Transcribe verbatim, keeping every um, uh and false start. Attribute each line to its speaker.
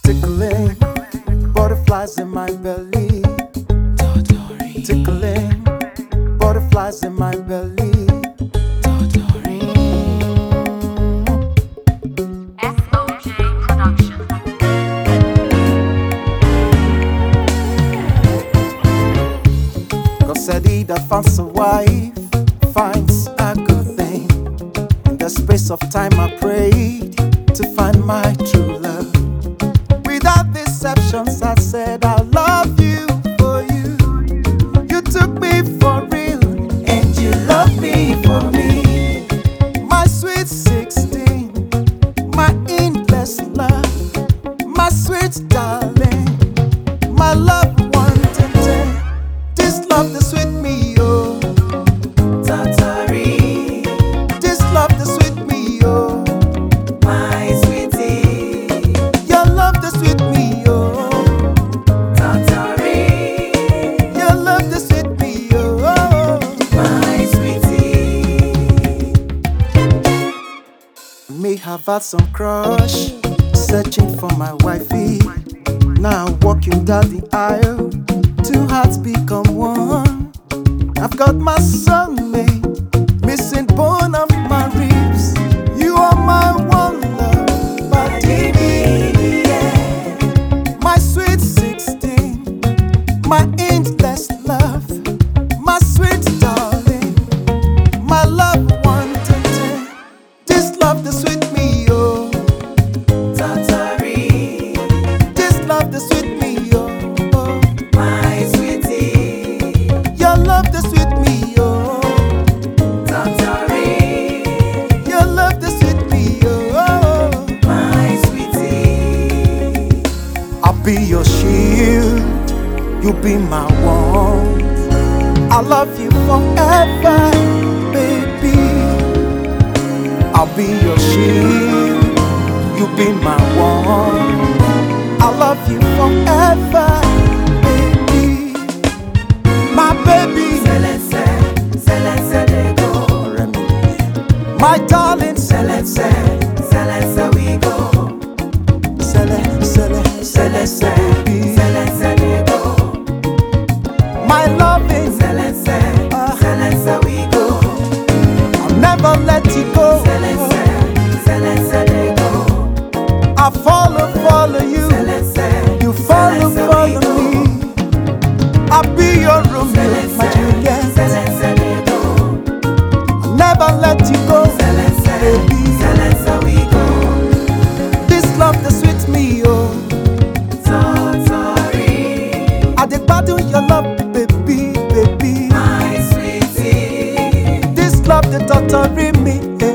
Speaker 1: Tickling, butterflies in my belly.
Speaker 2: Totori,
Speaker 1: Tickling, butterflies in my belly.
Speaker 2: Totori.
Speaker 3: S O J Production.
Speaker 1: God said he that finds a wife finds a good thing. In the space of time I prayed to find my true love. Without deceptions I said I love you for you. You took me for real and you love me for me. My sweet sixteen, my endless love, my sweet darling, my love one ten ten. This love that sweet me, oh,
Speaker 2: Totori,
Speaker 1: this love that sweet me, oh,
Speaker 2: my sweetie.
Speaker 1: your love that sweet me, oh,
Speaker 2: Totori,
Speaker 1: your love that sweet me, oh.
Speaker 2: my sweetie.
Speaker 1: May have had some crush, searching for my wifey. Now walking down the aisle, two hearts become one. I've got my soulmate, missing bone of my ribs. You are my one love, my baby, yeah. My sweet sixteen, my endless love, my sweet darling, my love one ten ten. This love that sweet me, oh,
Speaker 2: Totori,
Speaker 1: this love that sweet me, oh, oh.
Speaker 2: my sweetie.
Speaker 1: Your love that sweet me, oh,
Speaker 2: Totori,
Speaker 1: your love that sweet me, oh.
Speaker 2: my sweetie.
Speaker 1: I'll be your shield, you be my warmth. I love you forever, baby. I'll be your shield, you be my warmth. I love you forever, baby. My baby,
Speaker 2: Selese, selese de go.
Speaker 1: my darling,
Speaker 2: Selese, selese we go.
Speaker 1: Sele, sele, sele,
Speaker 2: Selese,
Speaker 1: baby.
Speaker 2: selese de go.
Speaker 1: My loving,
Speaker 2: Selese,
Speaker 1: Ah.
Speaker 2: selese we go.
Speaker 1: I'll never let you go.
Speaker 2: Selese, selese de go.
Speaker 1: I follow, follow you.
Speaker 2: Selese,
Speaker 1: You follow,
Speaker 2: selese we
Speaker 1: follow
Speaker 2: go.
Speaker 1: me. I'll be your Romeo, my Juliet.
Speaker 2: Selese de go.
Speaker 1: I'll never let you go,
Speaker 2: Selese,
Speaker 1: baby.
Speaker 2: selese we go.
Speaker 1: This love that sweet me, oh.
Speaker 2: Totori,
Speaker 1: I did battle your love, baby, baby.
Speaker 2: my sweetie.
Speaker 1: This love that torturing me,